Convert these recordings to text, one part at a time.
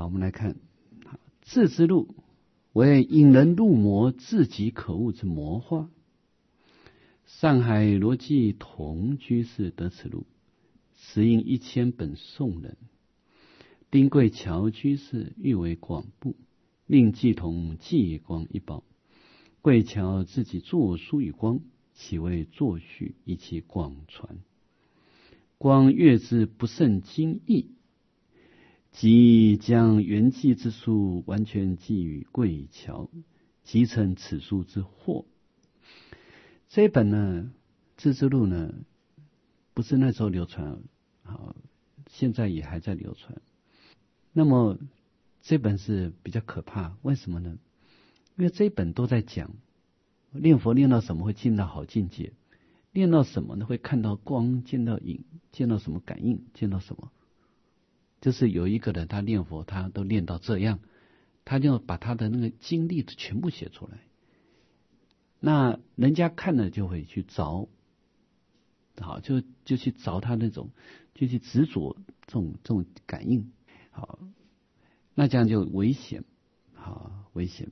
好，我们来看，智之路为引人入魔，自己可悟之魔化。上海罗济同居士得此路，时应1000本送人。丁贵桥居士欲为广布，令济同寄光一包。贵桥自己作书与光，岂为作序，以其广传。光阅之不甚精义，即将圆寂之书完全寄予贵桥，即成此书之祸。这一本呢，智之路呢，不是那时候流传，好，现在也还在流传。那么这本是比较可怕，为什么呢？因为这一本都在讲念佛念到什么会进到好境界，念到什么呢会看到光，见到影，见到什么感应，见到什么。就是有一个人他念佛，他都念到这样，他就把他的那个经历全部写出来。那人家看了就会去找，好，就去找他那种，就去执着这种感应，好，那这样就危险，好，危险。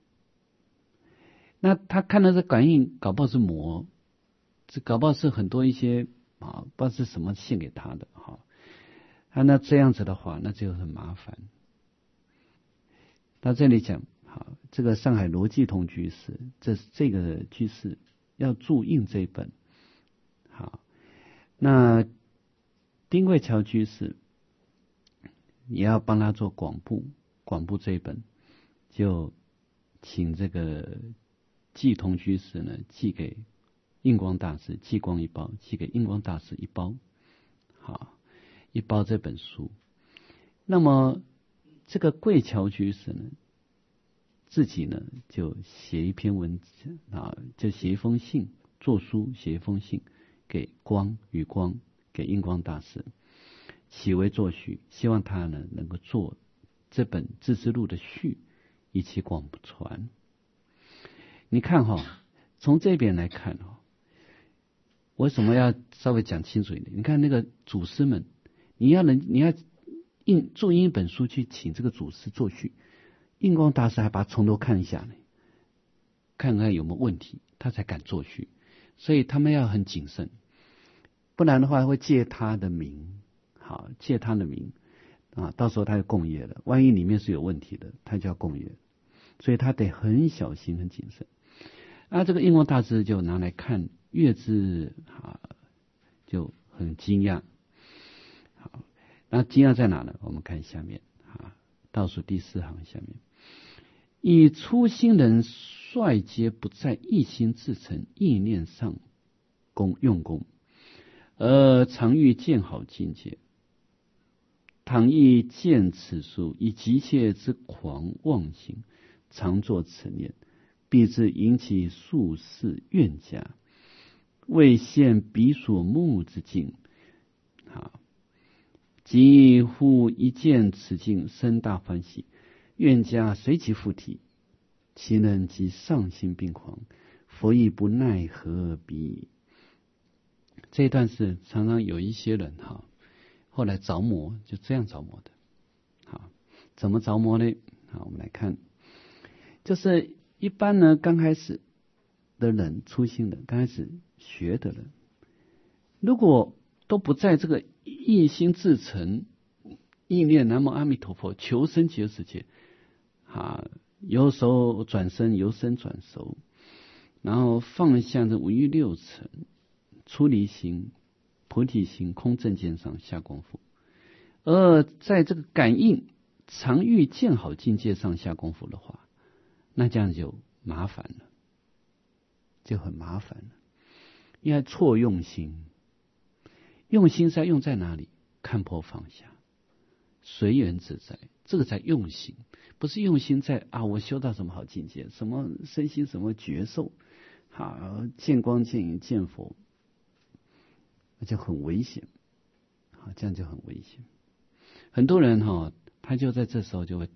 那他看到这感应，搞不好是魔，这搞不好是很多一些啊，不知道是什么献给他的，好，那这样子的话，那就很麻烦。到这里讲，好，这个上海罗济同居士，这个居士要注印这一本，好，那丁贵桥居士也要帮他做广布这一本，就请这个济同居士呢寄给印光大师，寄光一包，寄给印光大师一包，好，一包这本书。那么这个贵桥居士呢，自己呢就写一篇文字啊，就写一封信，作书写一封信给与光，给印光大师，起为作序，希望他呢能够做这本智之路的序，以其广传。你看从这边来看为什么要稍微讲清楚一点？你看那个祖师们，你要注印一本书去请这个祖师作序，印光大师还把它从头看一下呢，看看有没有问题，他才敢作序。所以他们要很谨慎，不然的话会借他的名，好，借他的名啊，到时候他就共业了。万一里面是有问题的，他就要共业，所以他得很小心、很谨慎。这个印光大师就拿来看阅之就很惊讶。好，那惊讶在哪呢？我们看下面倒数第4行下面，以初心人率皆不在一心自成意念上用功，而常欲见好境界。倘亦见此书，以急切之狂妄心，常作此念，必致引起数世怨家，未现彼所目之境。即忽一见此境，生大欢喜，怨家随即附体，其人即丧心病狂，佛亦不奈何彼。这一段是常常有一些人后来着魔，就这样着魔的。好，怎么着魔呢？好，我们来看，就是一般呢，刚开始的人，初心的，刚开始学的人，如果都不在这个一心自成意念南无阿弥陀佛，求生极乐世界，由熟转生，由生转熟，然后放下这5欲6尘，出离心、菩提心、空正见上下功夫，而在这个感应常欲见好境界上下功夫的话，那这样就麻烦了，就很麻烦了。因为错用心，用心是要用在哪里？看破放下，随缘自在，这个才用心，不是用心在我修到什么好境界，什么身心什么觉受，见光见影见佛，那就很危险，这样就很危险。很多人他就在这时候就会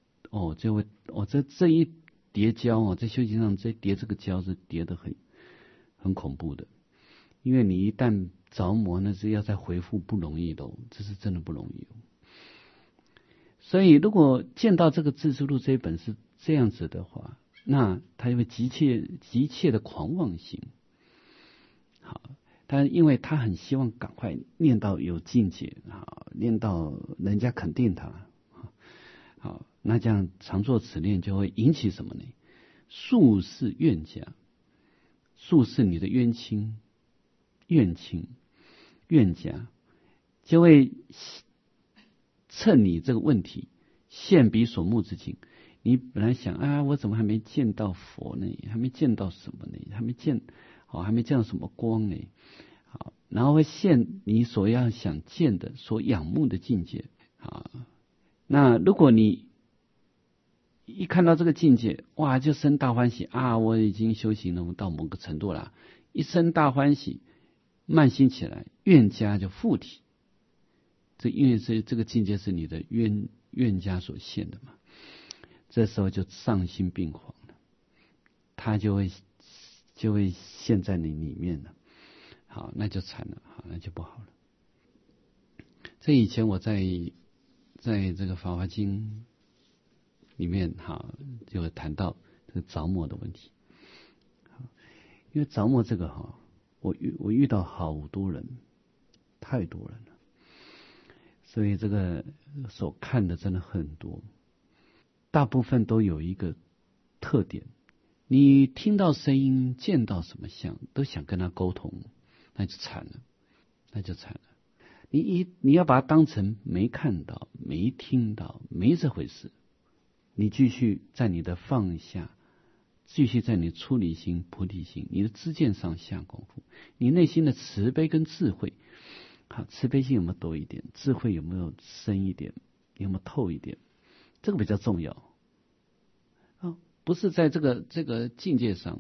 这一叠胶在修行上这叠这个胶是叠得很恐怖的，因为你一旦着魔，那是要再回复不容易的，这是真的不容易。 所以如果见到这个《自知录》这一本是这样子的话，那他就会急切的狂妄心。好，但因为他很希望赶快念到有境界，好，念到人家肯定他，好，那这样常做此念就会引起什么呢？术是怨家，术是你的冤亲、怨亲、怨家，就会趁你这个问题现彼所目之境。你本来想啊，我怎么还没见到佛呢？还没见到什么呢？还没见到什么光呢？好，然后会现你所要想见的、所仰慕的境界。啊，那如果你一看到这个境界，哇，就生大欢喜啊！我已经修行了到某个程度了，一生大欢喜，慢心起来，怨家就附体。因为这个境界是你的冤家所现的嘛，这时候就丧心病狂了，他就会陷在你里面了。好，那就惨了，好，那就不好了。这以前我在这个《法华经》里面就谈到这个着魔的问题。因为着魔这个我遇到好多人，太多人了，所以这个所看的真的很多，大部分都有一个特点：你听到声音、见到什么相，都想跟他沟通，那就惨了。你要把它当成没看到、没听到、没这回事，你继续在你的放下，继续在你出离心、菩提心、你的知见上下功夫，你内心的慈悲跟智慧。好，慈悲心有没有多一点？智慧有没有深一点？有没有透一点？这个比较重要。不是在这个境界上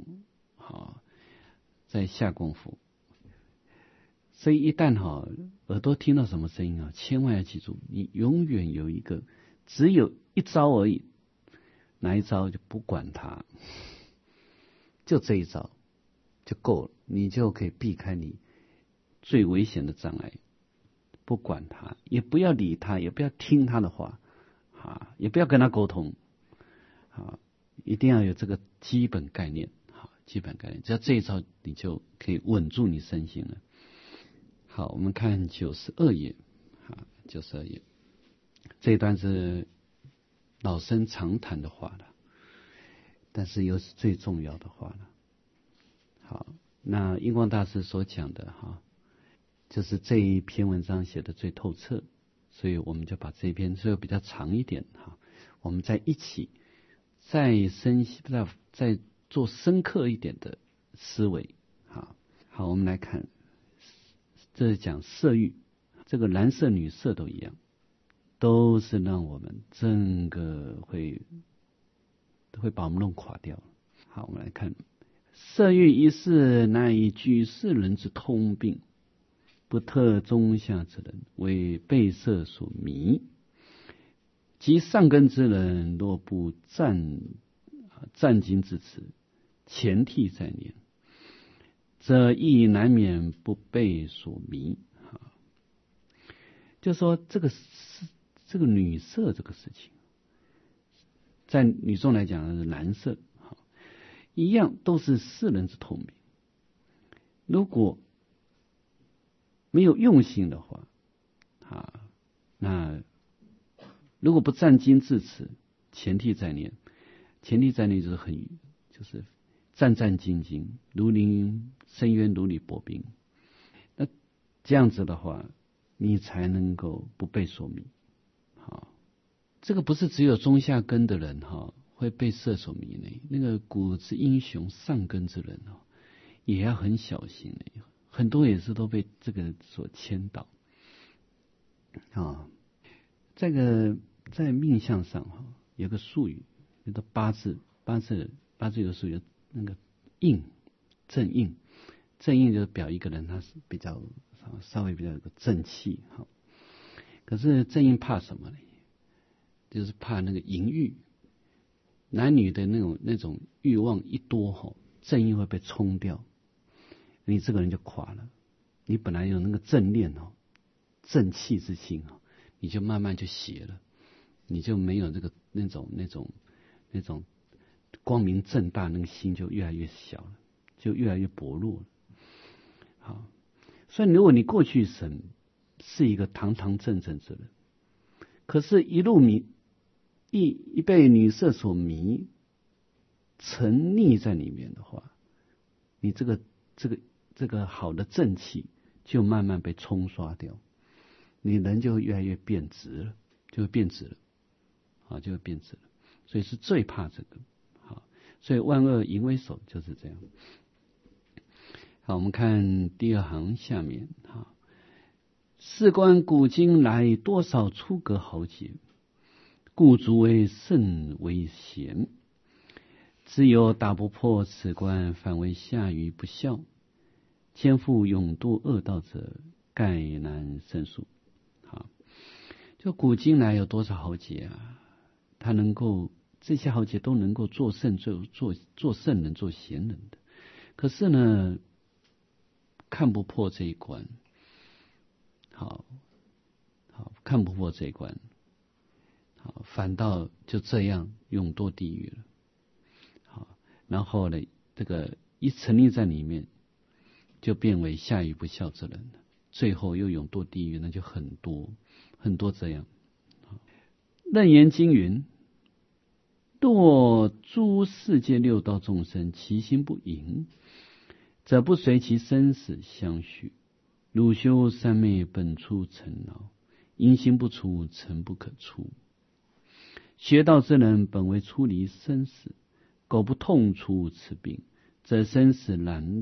在下功夫。所以一旦耳朵听到什么声音千万要记住，你永远有一个只有一招而已，哪一招就不管它，就这一招就够了，你就可以避开你最危险的障碍。不管他，也不要理他，也不要听他的话，也不要跟他沟通，一定要有这个基本概念，基本概念，只要这一招，你就可以稳住你身心了。好，我们看92页，92页这一段是老生常谈的话了，但是又是最重要的话了。好，那印光大师所讲的就是这一篇文章写的最透彻，所以我们就把这一篇虽然比较长一点我们再一起再做深刻一点的思维。好，我们来看，这是讲色欲，这个男色女色都一样，都是让我们整个会把我们弄垮掉。好，我们来看，色欲一事，乃以举世人之通病，不特中下之人，为被色所迷。即上根之人，若不战经至此，前替在念，则亦难免不被所迷。就说这个女色这个事情，在女众来讲是男色，一样都是世人之通病。如果没有用心的话，那如果不战经至此，前替在念，就是战兢兢，如临深渊，如履薄冰。那这样子的话，你才能够不被所迷。这个不是只有中下根的人会被色所迷呢，那个古之英雄上根之人也要很小心呢，很多也是都被这个所牵导。这个在命相上有个术语，叫做八字有个术语，那个印正印就是表一个人他是比较稍微比较有个正气。可是正印怕什么呢？就是怕那个淫欲，男女的那种欲望一多正印会被冲掉，你这个人就垮了。你本来有那个正念正气之心你就慢慢就邪了。 你就没有那种光明正大，那个心就越来越小了，就越来越薄弱了。好，所以如果你过去神是一个堂堂正正之人，可是一路一被女色所迷，沉溺在里面的话，你这个好的正气就慢慢被冲刷掉，你人就会越来越变质了，就会变质了，啊，就会变质了。所以是最怕这个，好，所以万恶淫为首就是这样。好，我们看第二行下面，哈，事关古今来多少出格豪杰，故足为圣为贤。只有打不破此关，反为下愚不孝。肩负勇度恶道者，概难胜数。好，就古今来有多少豪杰啊？他能够这些豪杰都能够做圣人、做贤人的，可是呢，看不破这一关。好，看不破这一关，好，反倒就这样永堕地狱了。好，然后呢，这个一沉溺在里面，就变为下愚不孝之人了，最后又永堕地狱，那就很多这样。楞严经云：若诸世界六道众生，其心不淫，则不随其生死相续。汝修三昧，本出尘劳，因心不除，尘不可出。学道之人，本为出离生死，苟不痛除此病，则生死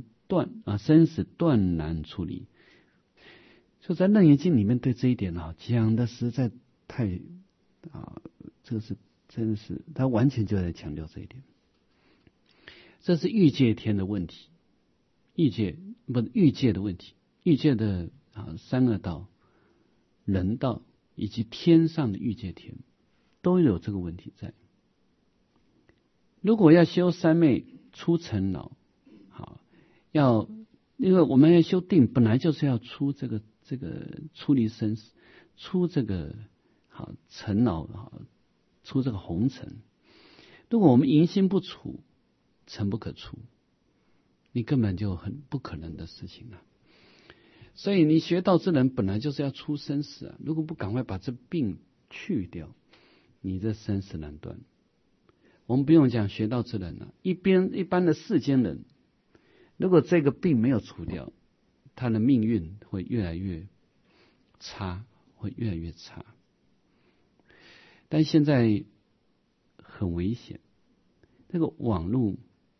断难出离。就在楞严经里面对这一点讲的实在太这是真的是他完全就在强调这一点。这是欲界天的问题，欲界的问题，欲界的三恶道、人道以及天上的欲界天都有这个问题在。如果要修三昧出尘劳，好，因为我们要修定，本来就是要出这个出离生死，出这个尘劳，出这个红尘。如果我们淫心不除，尘不可出，你根本就很不可能的事情了。所以你学道之人本来就是要出生死啊！如果不赶快把这病去掉，你这生死难断。我们不用讲学道之人了，一般的世间人，如果这个病没有除掉，他的命运会越来越差，但现在很危险，这个网络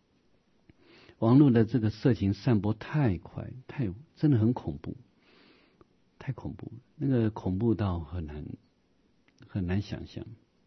的这个色情散播太快，真的很恐怖，太恐怖，那个恐怖到很难想象。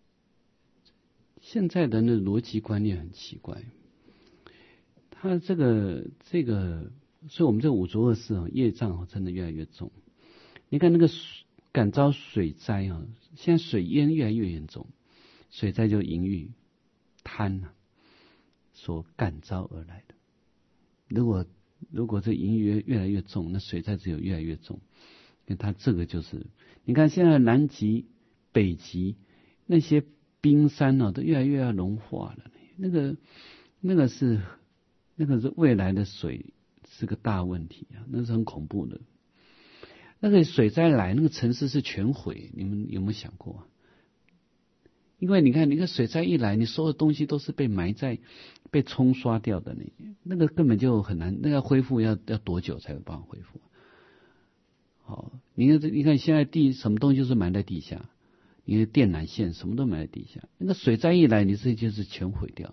现在人的逻辑观念很奇怪，他这个，所以我们这个五浊恶世业障真的越来越重。你看那个感遭水灾现在水淹越来越严重，水灾就淫欲贪所感召而来的。如果这淫欲越来越重，那水灾只有越来越重。因为它这个就是，你看现在南极、北极那些冰山都越来越要融化了。那个是未来的水是个大问题啊，那是很恐怖的。那个水灾来，那个城市是全毁，你们有没有想过啊？因为你看水灾一来，你所有东西都是被埋在、被冲刷掉的，那个根本就很难，那个恢复要多久才有办法恢复？好，你看现在什么东西就是埋在地下，你的电缆线什么都埋在地下，那个水灾一来，你这就是全毁掉，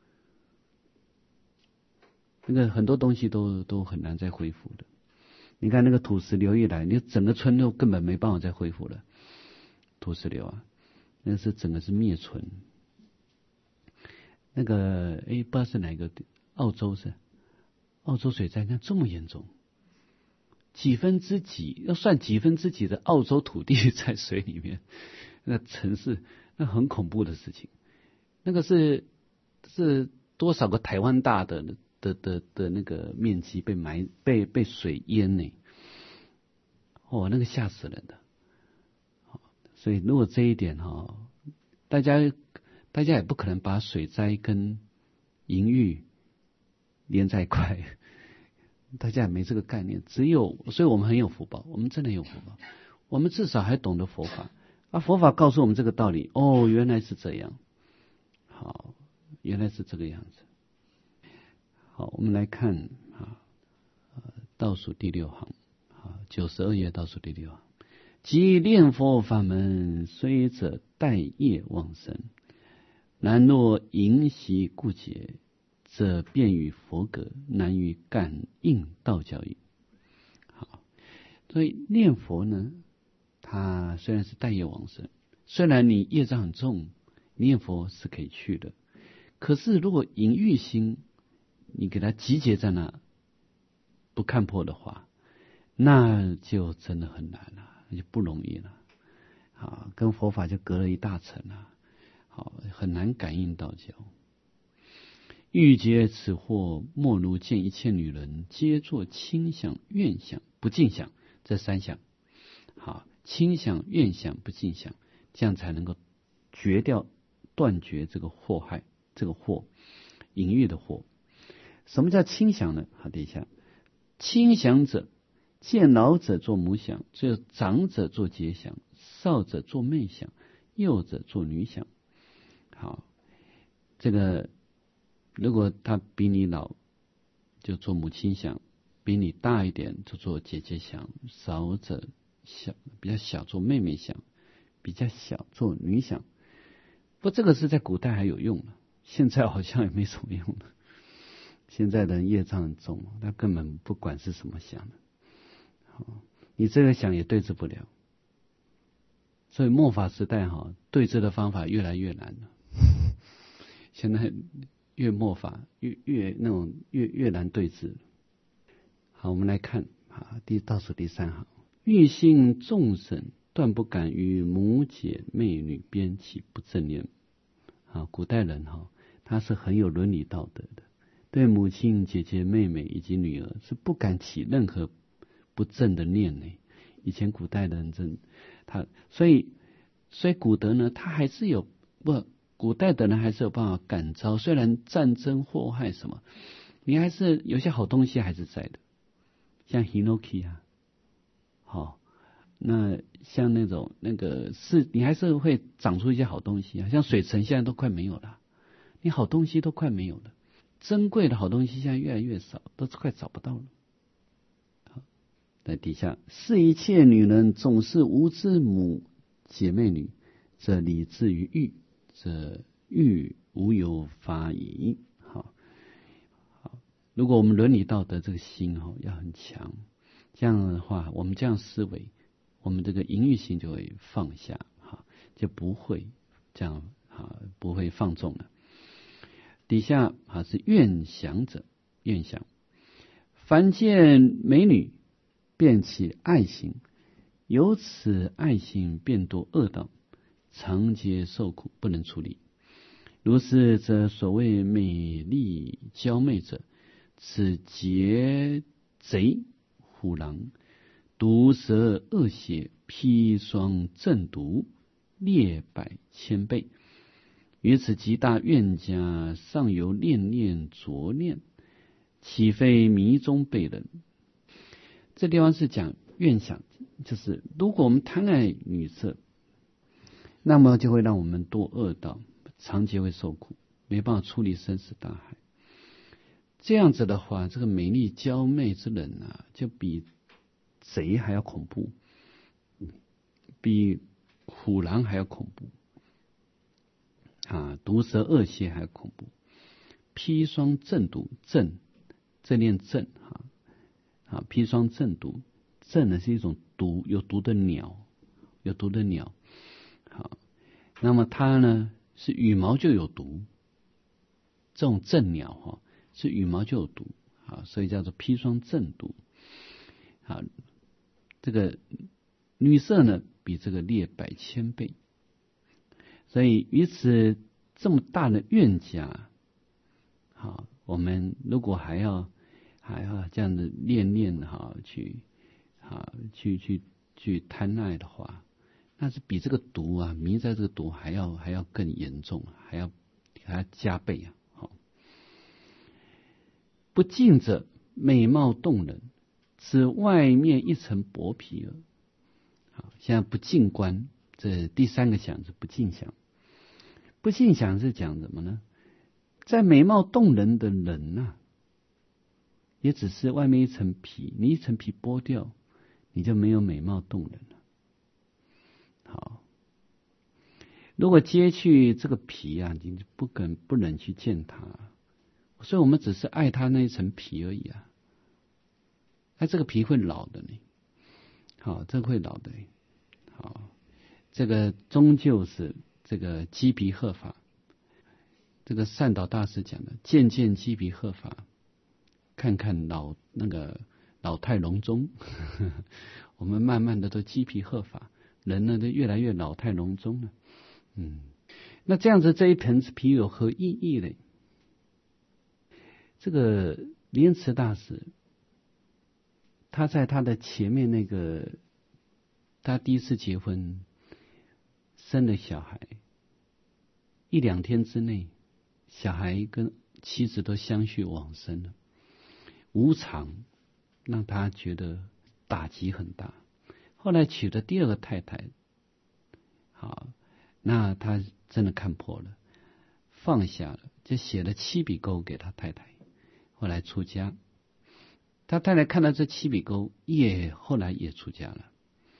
那个很多东西都很难再恢复的。你看那个土石流一来，你整个村都根本没办法再恢复了，土石流那是整个是灭村。那个不知道是哪个澳洲水灾，看这么严重，要算几分之几的澳洲土地在水里面，那城市那很恐怖的事情。那个是多少个台湾大的那个面积被水淹呢？那个吓死人的。所以如果这一点大家也不可能把水灾跟淫欲连在一块，大家也没这个概念。所以我们很有福报，我们真的很有福报，我们至少还懂得佛法。佛法告诉我们这个道理，原来是这样，好，原来是这个样子。好，我们来看倒数第6行，92页倒数第6行，即念佛法门，虽者待业往生，然若淫习故结，则便于佛格，难于感应道教义。好，所以念佛呢，它虽然是待业往生，虽然你业障很重，念佛是可以去的，可是如果淫欲心你给它集结在那不看破的话，那就真的很难了，那就不容易了。跟佛法就隔了一大层了。很难感应道教。欲解此惑，莫如见一切女人，皆作轻想、怨想、不净想，这3项。轻想、怨想、不净想，这样才能够断绝这个祸害，这个祸，淫欲的祸。什么叫轻想呢？等一下，轻想者，见老者做母想，这长者做结想，少者做妹想，幼者做女想。这个如果他比你老，就做母亲想；比你大一点，就做姐姐想；少者比较小做妹妹想，比较小做女想。不，这个是在古代还有用的，现在好像也没什么用了。现在的人业障很重，他根本不管是什么想的。你这个想也对治不了，所以末法时代对治的方法越来越难了。现在越末法越难对治。好，我们来看倒数第3行，欲信众生，断不敢与母姐妹女边起不正念。古代人他是很有伦理道德的，对母亲、姐姐、妹妹以及女儿是不敢起任何不正的念呢。以前古代的人所以古德呢，他还是有古代的人还是有办法感召，虽然战争祸害什么，你还是有些好东西还是在的，像 Hinoki 那像你还是会长出一些好东西像水城现在都快没有了，你好东西都快没有了，珍贵的好东西现在越来越少，都快找不到了。在底下，是一切女人总是无知母姐妹女，则理至于欲，则欲无有法矣。如果我们伦理道德这个心要很强，这样的话，我们这样思维，我们这个淫欲心就会放下，就不会这样不会放纵了。底下是愿想者，愿想，凡见美女，便起爱心，由此爱心便堕恶道，常皆受苦，不能出离。如是则所谓美丽娇媚者，此劫贼虎狼，毒蛇恶邪，砒霜鸩毒，劣百千倍。于此极大愿家，尚有念念着念，岂非迷中被人？这地方是讲愿想，就是如果我们贪爱女色，那么就会让我们堕恶道，长期会受苦，没办法出离生死大海。这样子的话，这个美丽娇媚之人就比贼还要恐怖，比虎狼还要恐怖毒蛇恶邪还要恐怖。砒霜鸩毒，这念鸩砒霜鸩毒，鸩呢是一种有毒的鸟，那么它呢是羽毛就有毒，这种鸩鸟是羽毛就有毒所以叫做砒霜鸩毒。这个女色呢比这个劣百千倍，所以于此这么大的怨家，我们如果还要这样的念去贪爱的话， 那是比这个毒啊，迷在这个毒还要更严重，还要加倍啊！好，不净者美貌动人，只外面一层薄皮耳。好，现在不净观，这第三个想是不净想。不净想是讲什么呢？在美貌动人的人啊，也只是外面一层皮，你一层皮剥掉，你就没有美貌动人了。好，如果揭去这个皮啊，你就不忍去见他，所以我们只是爱他那一层皮而已啊。那这个皮会老的呢，好，这个会老的，好，这个终究是这个鸡皮鹤发。这个善导大师讲的，渐渐鸡皮鹤发，看看老态龙钟，我们慢慢的都鸡皮鹤发，人呢都越来越老态龙钟了。那这样子这一层皮有何意义呢？这个莲池大师，他在他的前面那个，他第一次结婚，生了小孩，1-2天之内，小孩跟妻子都相续往生了，无常让他觉得打击很大。后来娶了第2个太太，好，那他真的看破了，放下了，就写了7笔勾给他太太，后来出家。他太太看到这7笔勾，后来也出家了，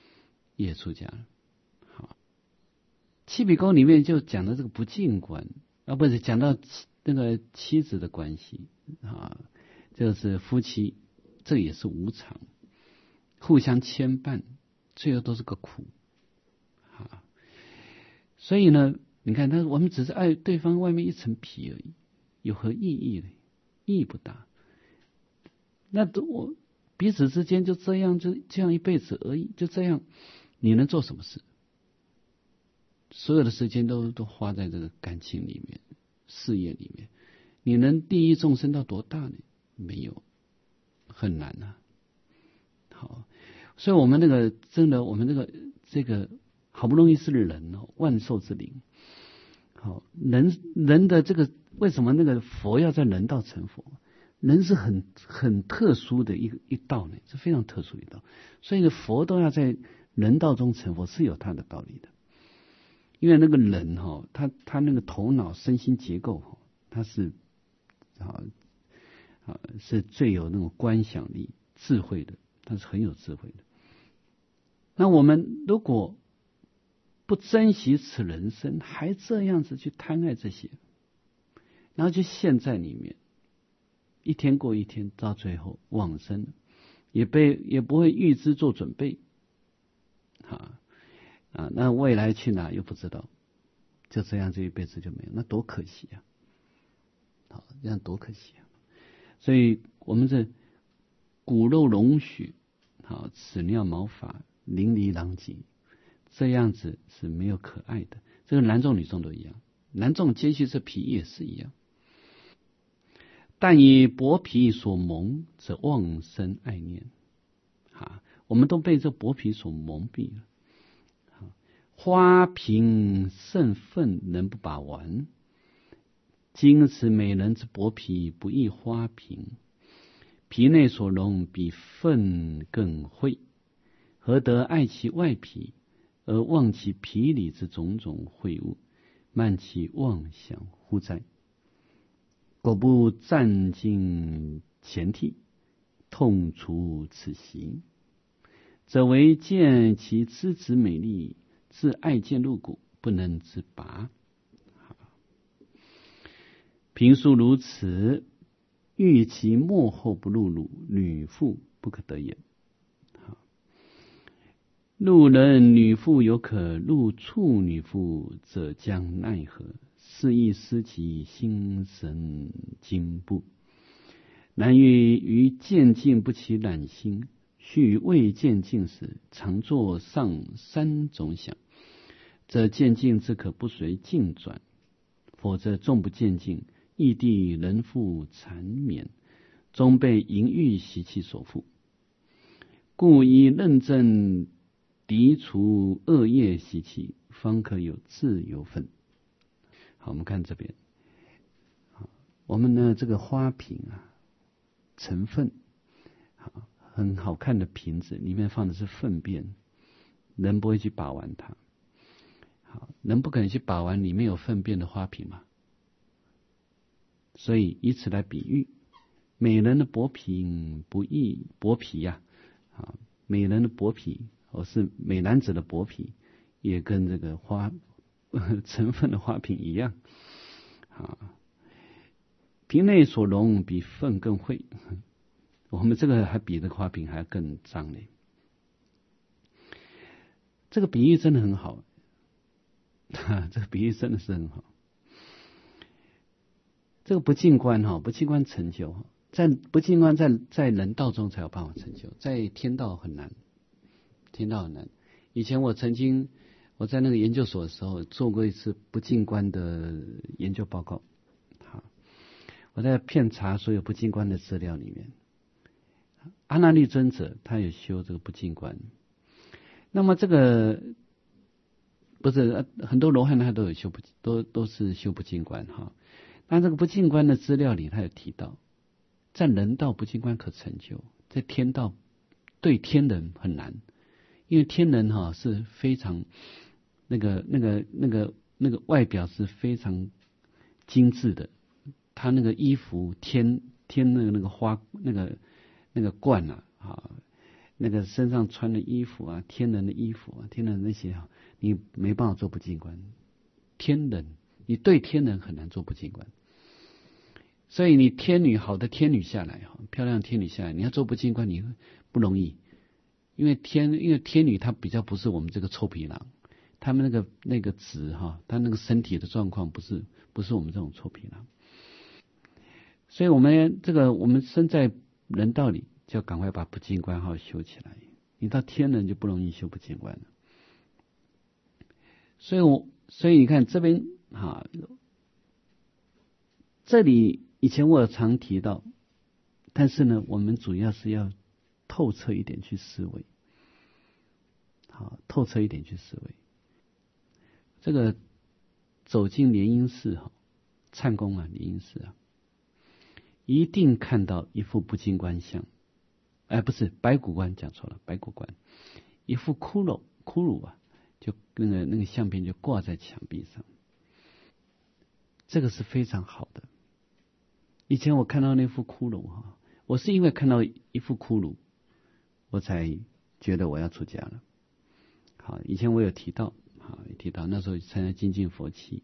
好，7笔勾里面就讲到这个不净观啊，不是讲到那个妻子的关系啊，就是夫妻，这也是无常，互相牵绊，最后都是个苦啊。所以呢，你看我们只是爱对方外面一层皮而已，有何意义呢？意义不大。那我彼此之间就这样一辈子而已，就这样，你能做什么事？所有的时间都花在这个感情里面、事业里面，你能利益众生到多大呢？没有，很难啊。好，所以我们真的，我们这个好不容易是人哦，万寿之灵。好，人的这个为什么那个佛要在人道成佛？人是很特殊的一道呢，是非常特殊一道，所以佛都要在人道中成佛，是有他的道理的。因为那个人他那个头脑身心结构他是是最有那种观想力、智慧的，他是很有智慧的。那我们如果不珍惜此人生，还这样子去贪爱这些，然后就陷在里面，一天过一天，到最后往生了，也不会预知做准备那未来去哪又不知道，就这样这一辈子就没有，那多可惜啊！好，这样多可惜啊！所以我们这骨肉龙血，齿尿毛发淋漓狼藉，这样子是没有可爱的。这个男众女众都一样，男众揭去这皮也是一样。但以薄皮所蒙，则妄生爱念。我们都被这薄皮所蒙蔽了。花瓶甚愤，人不把玩。今此美人之薄皮，不亦花瓶？皮内所容，比粪更秽。何得爱其外皮，而忘其皮里之种种秽物？慢其妄想乎哉？果不暂尽前替，痛除此习，则为见其资质美丽，自爱见入骨，不能自拔。评述如此，欲其末后不入辱，女妇不可得也。路人女妇有可入处女妇，则将奈何？是亦失其心神经部。然欲于渐进不起染心，须未渐进时，常作上3种想，则渐进之可不随境转，否则纵不渐进，异地人复缠绵，终被淫欲习气所缚。故以认证涤除恶业习气，方可有自由分。好，我们看这边，我们呢这个花瓶啊，成分，很好看的瓶子，里面放的是粪便，人不会去把玩它。好，人不可能去把玩里面有粪便的花瓶嘛，所以以此来比喻，美人的薄皮不易薄皮呀，美人的薄皮，或是美男子的薄皮，也跟这个成分的花瓶一样。瓶内所容比粪更秽，我们这个还比这个花瓶还更脏嘞。这个比喻真的很好，这个比喻真的是很好。这个不净观不净观成就，不净观在人道中才有办法成就，在天道很难，天道很难。以前我在那个研究所的时候做过一次不净观的研究报告。我在遍查所有不净观的资料里面，阿那律尊者他有修这个不净观，那么这个不是很多罗汉他都有修都是修不净观哈。那这个不净观的资料里，他有提到，在人道不净观可成就，在天道对天人很难，因为天人是非常那个外表是非常精致的。他那个衣服天那个花那个冠那个身上穿的衣服啊，天人的衣服啊，天人那些你没办法做不净观。天人你对天人很难做不净观，所以你好的天女下来漂亮天女下来，你要做不净观你不容易，因为天女她比较不是我们这个臭皮囊，他们那个质他那个身体的状况不是我们这种臭皮囊。所以我们身在人道里，就要赶快把不净观修起来。你到天人就不容易修不净观了。所以你看这边这里以前我有常提到，但是呢，我们主要是要透彻一点去思维，透彻一点去思维。这个走进莲因寺忏公莲因寺一定看到一副不净观像，不是白骨观，讲错了，白骨观，一副骷髅就那个相片就挂在墙壁上，这个是非常好的。以前我看到那副骷髅我是因为看到一副骷髅，我才觉得我要出家了。好，以前我有提到那时候参加精进佛期，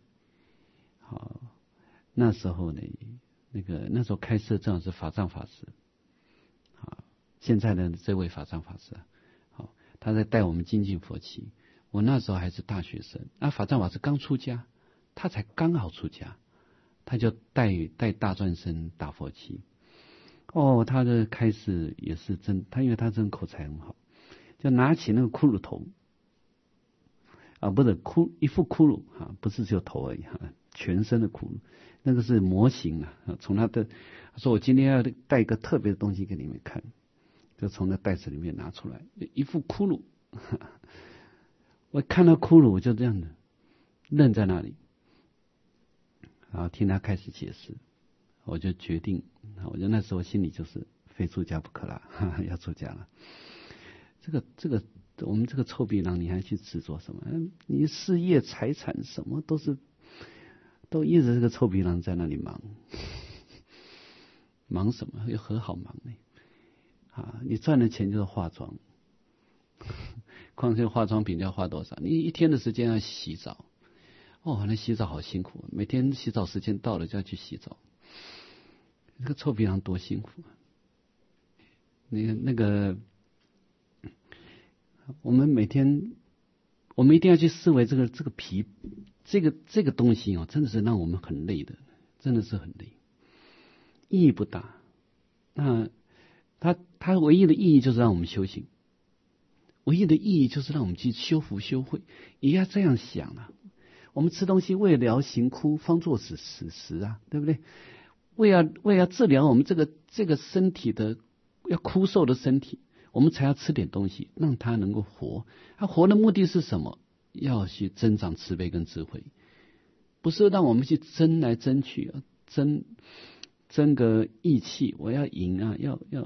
那时候呢。那时候开设正好是法藏法师，现在的这位法藏法师他在带我们精进佛期。我那时候还是大学生，那法藏法师刚出家，他才刚好出家，他就带大专生打佛期。他的开始也是因为他真口才很好，就拿起那个骷髅头不是一副骷髅不是只有头而已全身的骷髅。那个是模型从他说我今天要带一个特别的东西给你们看，就从那袋子里面拿出来一副骷髅。我看到骷髅我就这样的愣在那里，然后听他开始解释，我就决定，我就那时候心里就是非出家不可了，要出家了。这个我们这个臭皮囊你还去执着什么？你事业财产什么都一直这个臭皮囊在那里忙，忙什么？有何好忙呢？你赚的钱就是化妆，况且化妆品要花多少？你一天的时间要洗澡，那洗澡好辛苦，每天洗澡时间到了就要去洗澡，这个臭皮囊多辛苦那个，我们一定要去思维这个皮。这个东西真的是让我们很累的，真的是很累，意义不大。那它唯一的意义就是让我们修行，唯一的意义就是让我们去修福修慧。也要这样想我们吃东西为了疗行枯，方作死食对不对？为了治疗我们这个身体的要枯瘦的身体， 我们才要吃点东西，让他能够活。他活的目的是什么？要去增长慈悲跟智慧，不是让我们去争来争去，争个义气，我要赢啊，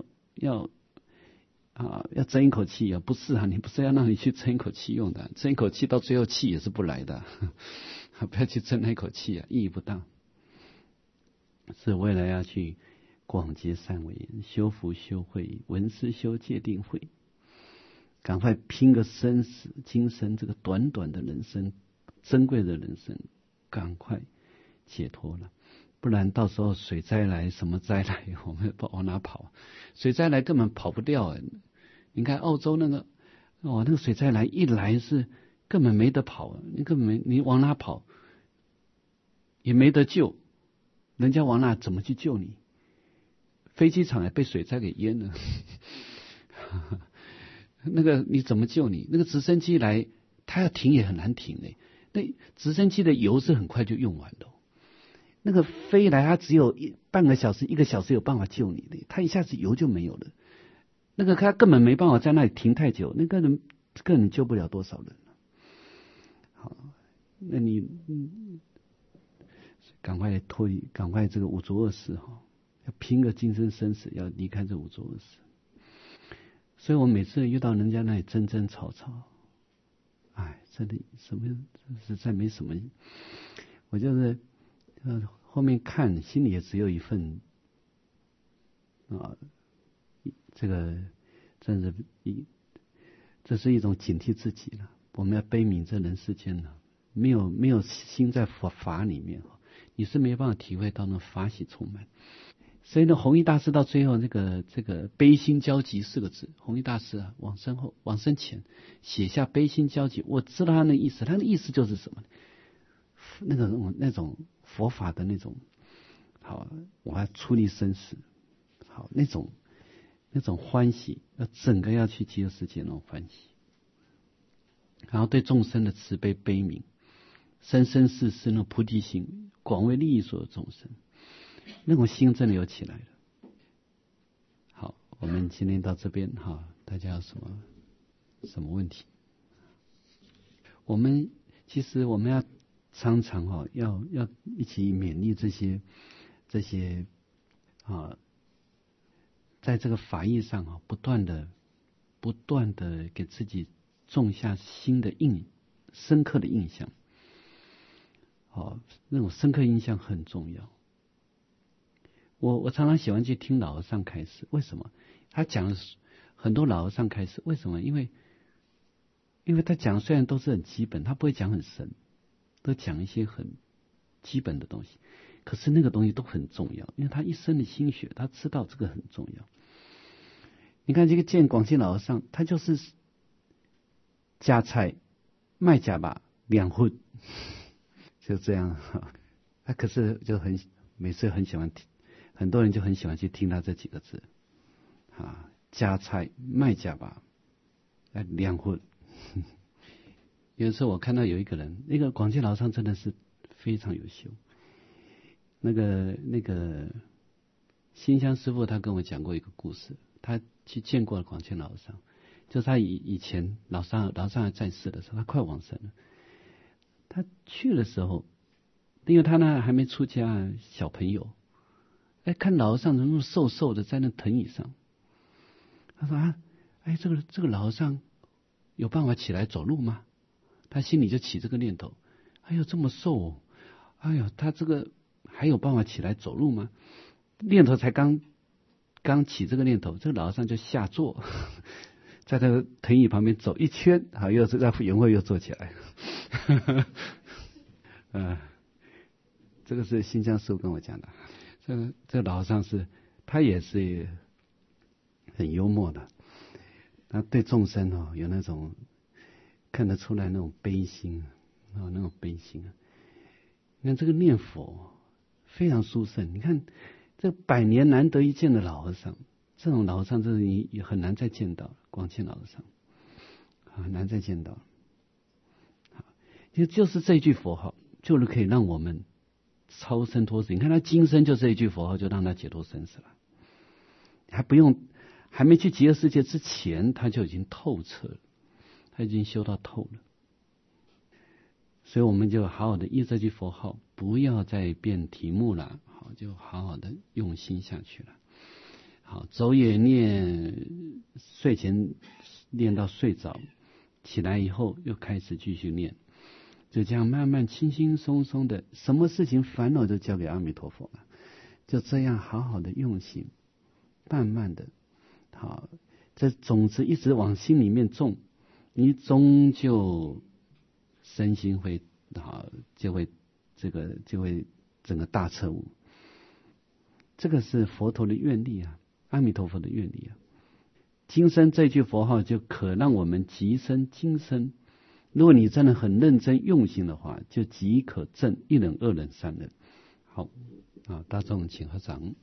要争一口气啊，不是啊，你不是要让你去争一口气用的，争一口气到最后气也是不来的，不要去争那口气啊，意义不大。是为了要去广结善为，修福修慧，闻思修戒定慧，赶快拼个生死今生这个短短的人生，珍贵的人生，赶快解脱了，不然到时候水灾来什么灾来，我们不往哪跑？水灾来根本跑不掉。你看澳洲那个那个水灾来一来是根本没得跑，你往哪跑也没得救，人家往哪怎么去救你？飞机场也被水灾给淹了，那个你怎么救你？那个直升机来，它要停也很难停嘞。那直升机的油是很快就用完了。那个飞来，它只有半个小时、1个小时有办法救你的，它一下子油就没有了。那个他根本没办法在那里停太久，那个人救不了多少人。好，那你赶快脱离，赶快这个五浊恶世哈，要拼个今生生死，要离开这五浊恶世。所以我每次遇到人家那里争争吵吵，哎，真的什么实在没什么，我就是后面看心里也只有一份这个真是这是一种警惕自己了。我们要悲悯这人世间呢，没有心在法里面，你是没有办法体会到那法喜充满。所以呢，弘一大师到最后这个悲心交集4个字，弘一大师啊往生前写下悲心交集，我知道他的意思，他的意思就是什么？那种佛法的那种好，我要出离生死，好那种欢喜，整个要去极乐世界那种欢喜，然后对众生的慈悲悲悯，生生世世那种菩提心，广为利益所有众生，那种心真的有起来了。好，我们今天到这边哈，大家有什么问题？其实我们要常常要一起勉励这些在这个法义上不断的给自己种下新的深刻的印象。那种深刻印象很重要。我常常喜欢去听老和尚开示，为什么？他讲了很多老和尚开示，为什么？因为他讲虽然都是很基本，他不会讲很深，都讲一些很基本的东西，可是那个东西都很重要，因为他一生的心血，他知道这个很重要。你看这个见广信老和尚，他就是加菜卖假吧2分，就这样。他可是就每次很喜欢听，很多人就很喜欢去听他这几个字加菜卖假吧2分。有时候我看到有一个人，那个广信老和尚真的是非常有修。那个新香师父他跟我讲过一个故事，他去见过了广信老和尚，就是他以前老上还在世的时候，他快往生了。他去的时候，因为他那还没出家，小朋友，看老和尚那么瘦瘦的在那藤椅上，他说这个老和尚有办法起来走路吗？他心里就起这个念头，哎呦这么瘦他这个还有办法起来走路吗？念头才刚起这个念头，这个老和尚就下坐，在这个藤椅旁边走一圈，又是在圆会又坐起来。这个是新疆师父跟我讲的。这个老和尚他也是很幽默的，他对众生有那种看得出来那种悲心那种悲心。你看这个念佛非常殊胜，你看这100年难得一见的老和尚，这种老和尚真的也很难再见到，广信老和尚很难再见到。就是这句佛号，就是可以让我们超生脱死。你看他今生就这一句佛号，就让他解脱生死了，还不用还没去极乐世界之前，他就已经透彻了，他已经修到透了。所以我们就好好的依这句佛号，不要再变题目了，好，就好好的用心下去了。好，昼夜念，睡前念到睡着，起来以后又开始继续念，就这样慢慢轻轻松松的，什么事情烦恼都交给阿弥陀佛了，就这样好好的用心，慢慢的，好，这种子一直往心里面种，你终究身心会好，就会整个大彻悟。这个是佛陀的愿力啊，阿弥陀佛的愿力啊。今生这句佛号就可让我们即生今生。如果你真的很认真用心的话，就即可证一忍、二忍、三忍。好啊，大众请合掌。